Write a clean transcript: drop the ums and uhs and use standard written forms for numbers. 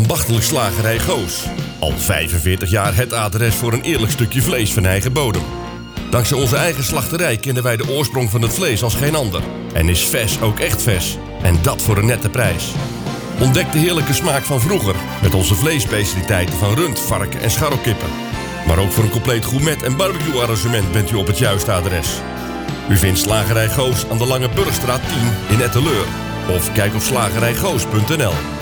Ambachtelijk Slagerij Goos. Al 45 jaar het adres voor een eerlijk stukje vlees van eigen bodem. Dankzij onze eigen slachterij kennen wij de oorsprong van het vlees als geen ander. En is vers ook echt vers. En dat voor een nette prijs. Ontdek de heerlijke smaak van vroeger met onze vleesspecialiteiten van rund, varken en scharrelkippen. Maar ook voor een compleet gourmet en barbecue arrangement bent u op het juiste adres. U vindt Slagerij Goos aan de Lange Burgstraat 10 in Etteleur. Of kijk op slagerijgoos.nl.